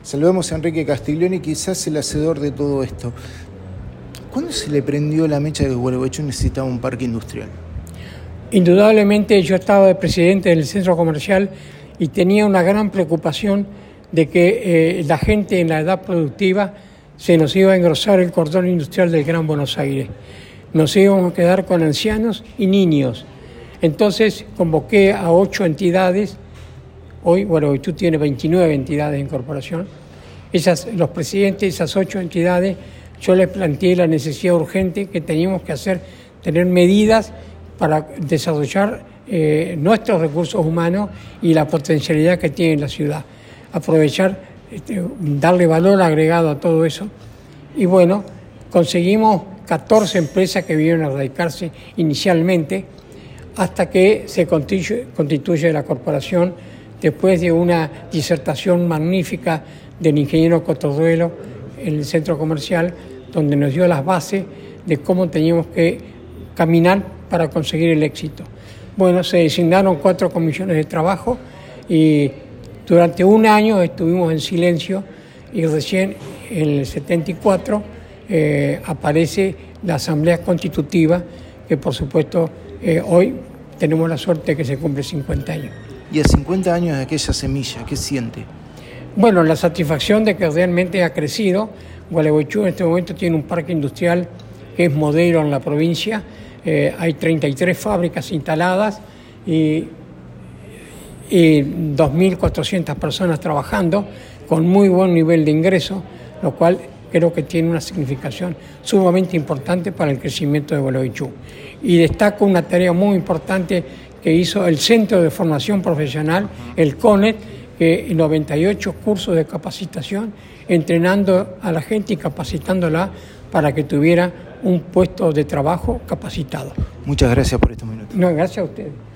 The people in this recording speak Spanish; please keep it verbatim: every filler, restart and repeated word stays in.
Saludamos a Enrique Castiglioni, quizás el hacedor de todo esto. ¿Cuándo se le prendió la mecha de que Gualeguaychú necesitaba un parque industrial? Indudablemente yo estaba de presidente del centro comercial y tenía una gran preocupación de que eh, la gente en la edad productiva se nos iba a engrosar el cordón industrial del Gran Buenos Aires. Nos íbamos a quedar con ancianos y niños. Entonces convoqué a ocho entidades. Hoy Gualeguaychú tiene veintinueve entidades en corporación. Esas, los presidentes de esas ocho entidades, yo les planteé la necesidad urgente que teníamos que hacer, tener medidas para desarrollar eh, nuestros recursos humanos y la potencialidad que tiene la ciudad. Aprovechar, este, darle valor agregado a todo eso. Y bueno, conseguimos catorce empresas que vinieron a radicarse inicialmente hasta que se constituye, constituye la corporación después de una disertación magnífica del ingeniero Cotorruelo en el centro comercial, donde nos dio las bases de cómo teníamos que caminar para conseguir el éxito. Bueno, se designaron cuatro comisiones de trabajo y durante un año estuvimos en silencio y recién en el setenta y cuatro eh, aparece la Asamblea Constitutiva, que por supuesto eh, hoy tenemos la suerte de que se cumple cincuenta años. Y a cincuenta años de aquella semilla, ¿qué siente? Bueno, la satisfacción de que realmente ha crecido. Gualeguaychú en este momento tiene un parque industrial que es modelo en la provincia. Eh, hay treinta y tres fábricas instaladas y, y dos mil cuatrocientas personas trabajando con muy buen nivel de ingreso, lo cual creo que tiene una significación sumamente importante para el crecimiento de Gualeguaychú. Y destaco una tarea muy importante que hizo el Centro de Formación Profesional, el CONET, que en noventa y ocho cursos de capacitación, entrenando a la gente y capacitándola para que tuviera un puesto de trabajo capacitado. Muchas gracias por estos minutos. No, gracias a ustedes.